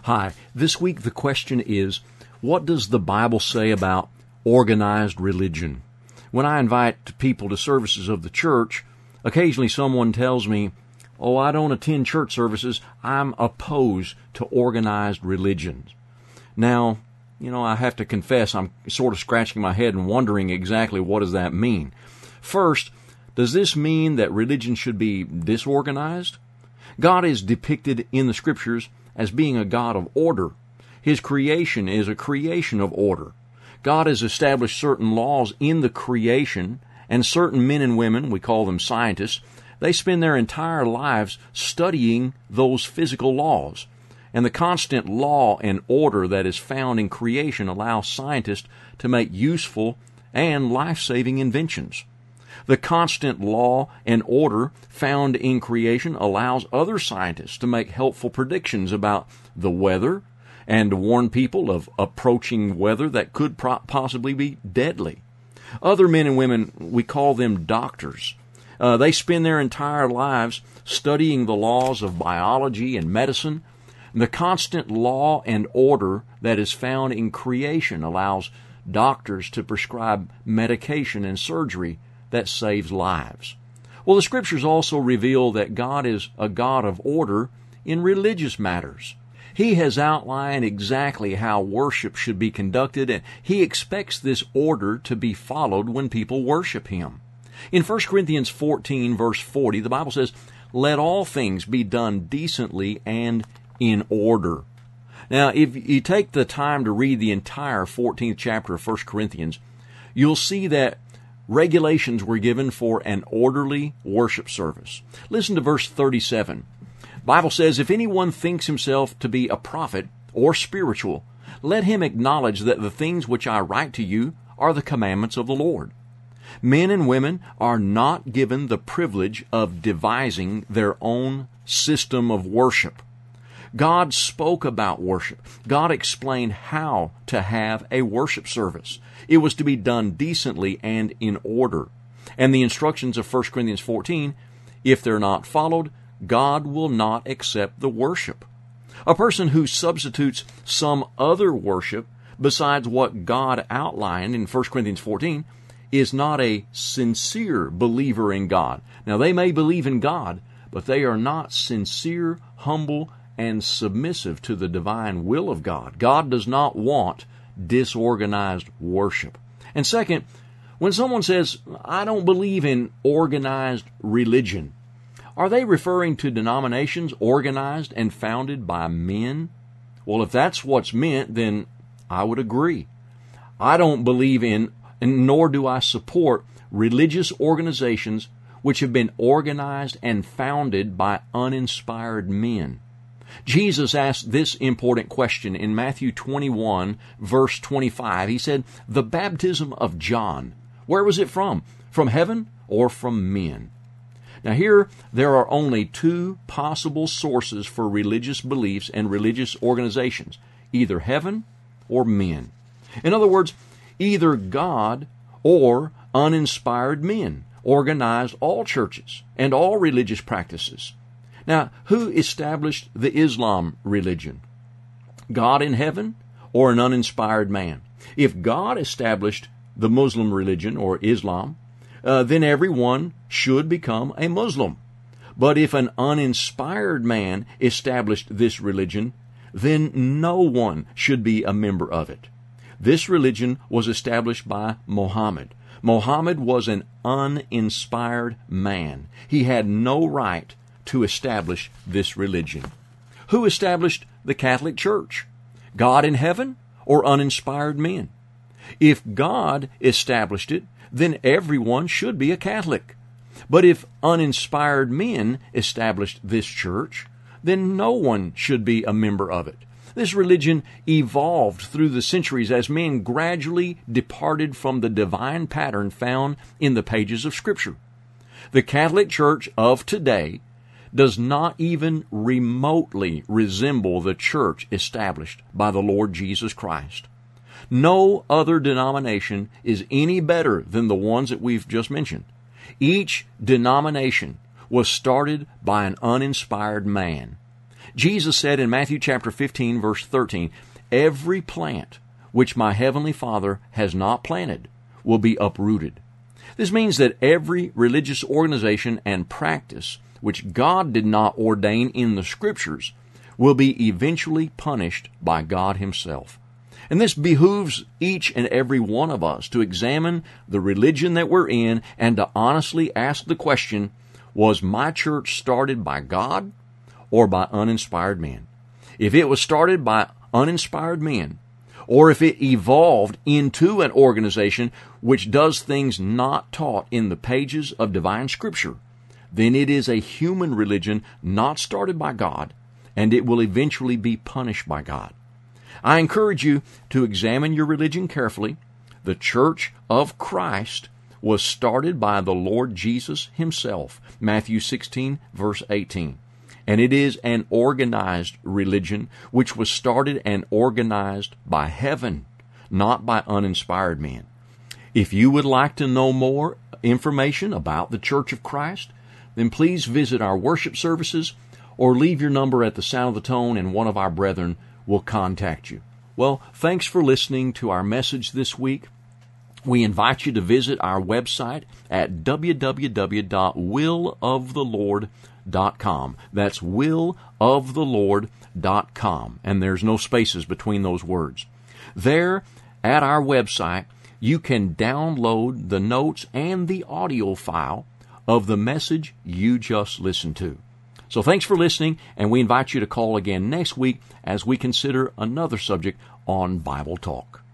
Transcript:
Hi, this week the question is, what does the Bible say about organized religion? When I invite people to services of the church, occasionally someone tells me, "Oh, I don't attend church services. I'm opposed to organized religions." Now, I have to confess I'm sort of scratching my head and wondering exactly what does that mean. First, does this mean that religion should be disorganized? God is depicted in the Scriptures as being a God of order. His creation is a creation of order. God has established certain laws in the creation, and certain men and women, we call them scientists, they spend their entire lives studying those physical laws. And the constant law and order that is found in creation allows scientists to make useful and life-saving inventions. The constant law and order found in creation allows other scientists to make helpful predictions about the weather and to warn people of approaching weather that could possibly be deadly. Other men and women, we call them doctors. They spend their entire lives studying the laws of biology and medicine. The constant law and order that is found in creation allows doctors to prescribe medication and surgery that saves lives. Well, the Scriptures also reveal that God is a God of order in religious matters. He has outlined exactly how worship should be conducted, and He expects this order to be followed when people worship Him. In 1 Corinthians 14, verse 40, the Bible says, "Let all things be done decently and in order." Now, if you take the time to read the entire 14th chapter of 1 Corinthians, you'll see that regulations were given for an orderly worship service. Listen to verse 37. The Bible says, "If anyone thinks himself to be a prophet or spiritual, let him acknowledge that the things which I write to you are the commandments of the Lord." Men and women are not given the privilege of devising their own system of worship. God spoke about worship. God explained how to have a worship service. It was to be done decently and in order. And the instructions of 1 Corinthians 14, if they're not followed, God will not accept the worship. A person who substitutes some other worship besides what God outlined in 1 Corinthians 14 is not a sincere believer in God. Now, they may believe in God, but they are not sincere, humble, and submissive to the divine will of God. God does not want disorganized worship. And second, when someone says, "I don't believe in organized religion," are they referring to denominations organized and founded by men? Well, if that's what's meant, then I would agree. I don't believe in, and nor do I support, religious organizations which have been organized and founded by uninspired men. Jesus asked this important question in Matthew 21, verse 25. He said, "The baptism of John, where was it from? From heaven or from men?" Now here, there are only two possible sources for religious beliefs and religious organizations, either heaven or men. In other words, either God or uninspired men organized all churches and all religious practices. Now, who established the Islam religion? God in heaven or an uninspired man? If God established the Muslim religion or Islam, then everyone should become a Muslim. But if an uninspired man established this religion, then no one should be a member of it. This religion was established by Muhammad. Muhammad was an uninspired man. He had no right to establish this religion. Who established the Catholic Church? God in heaven or uninspired men? If God established it, then everyone should be a Catholic. But if uninspired men established this church, then no one should be a member of it. This religion evolved through the centuries as men gradually departed from the divine pattern found in the pages of Scripture. The Catholic Church of today does not even remotely resemble the church established by the Lord Jesus Christ. No other denomination is any better than the ones that we've just mentioned. Each denomination was started by an uninspired man. Jesus said in Matthew chapter 15, verse 13, "Every plant which my heavenly Father has not planted will be uprooted." This means that every religious organization and practice which God did not ordain in the Scriptures will be eventually punished by God Himself. And this behooves each and every one of us to examine the religion that we're in and to honestly ask the question, was my church started by God or by uninspired men? If it was started by uninspired men, or if it evolved into an organization which does things not taught in the pages of divine Scripture, then it is a human religion not started by God, and it will eventually be punished by God. I encourage you to examine your religion carefully. The Church of Christ was started by the Lord Jesus Himself, Matthew 16, verse 18. And it is an organized religion which was started and organized by heaven, not by uninspired men. If you would like to know more information about the Church of Christ, then please visit our worship services or leave your number at the sound of the tone and one of our brethren will contact you. Well, thanks for listening to our message this week. We invite you to visit our website at www.willofthelord.com. That's willofthelord.com, and there's no spaces between those words. There, at our website, you can download the notes and the audio file of the message you just listened to. So thanks for listening, and we invite you to call again next week as we consider another subject on Bible Talk.